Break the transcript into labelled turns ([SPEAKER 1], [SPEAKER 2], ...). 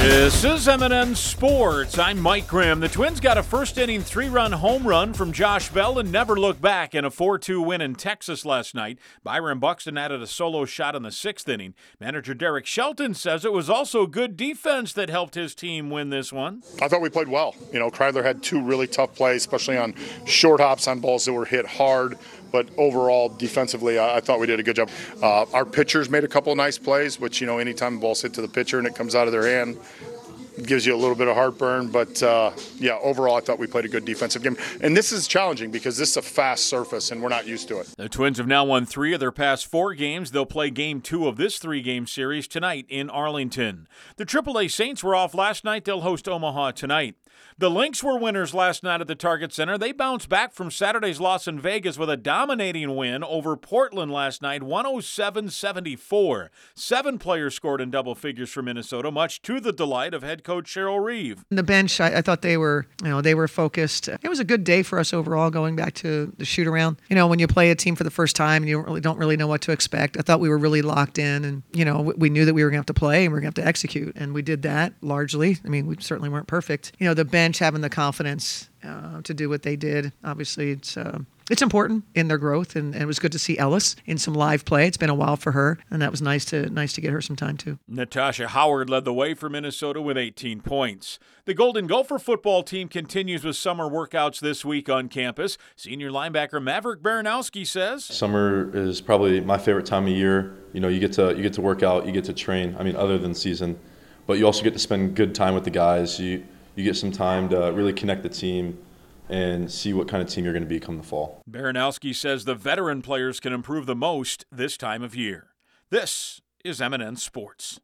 [SPEAKER 1] This is M&N Sports. I'm Mike Graham. The Twins got a first-inning 3-run home run from Josh Bell and never looked back in a 4-2 win in Texas last night. Byron Buxton added a solo shot in the 6th inning. Manager Derek Shelton says it was also good defense that helped his team win this one.
[SPEAKER 2] I thought we played well. Kreidler had 2 really tough plays, especially on short hops on balls that were hit hard. But overall, defensively, I thought we did a good job. Our pitchers made a couple of nice plays, which, anytime the ball's hit to the pitcher and it comes out of their hand, it gives you a little bit of heartburn. But, overall, I thought we played a good defensive game. And this is challenging because this is a fast surface, and we're not used to it.
[SPEAKER 1] The Twins have now won 3 of their past 4 games. They'll play Game 2 of this 3-game series tonight in Arlington. The AAA Saints were off last night. They'll host Omaha tonight. The Lynx were winners last night at the Target Center. They bounced back from Saturday's loss in Vegas with a dominating win over Portland last night, 107-74. 7 players scored in double figures for Minnesota, much to the delight of head coach Cheryl Reeve.
[SPEAKER 3] The bench, I thought they were focused. It was a good day for us overall going back to the shoot-around. When you play a team for the first time and you don't really know what to expect, I thought we were really locked in and, we knew that we were going to have to play and we were going to have to execute. And we did that largely. We certainly weren't perfect. The bench having the confidence to do what they did. Obviously, it's important in their growth, and it was good to see Ellis in some live play. It's been a while for her, and that was nice to get her some time too.
[SPEAKER 1] Natasha Howard led the way for Minnesota with 18 points. The Golden Gopher football team continues with summer workouts this week on campus. Senior linebacker Maverick Baranowski says,
[SPEAKER 4] "Summer is probably my favorite time of year. You get to work out, you get to train. Other than season, but you also get to spend good time with the guys. You get some time to really connect the team and see what kind of team you're going to be come the fall."
[SPEAKER 1] Baranowski says the veteran players can improve the most this time of year. This is M&N Sports.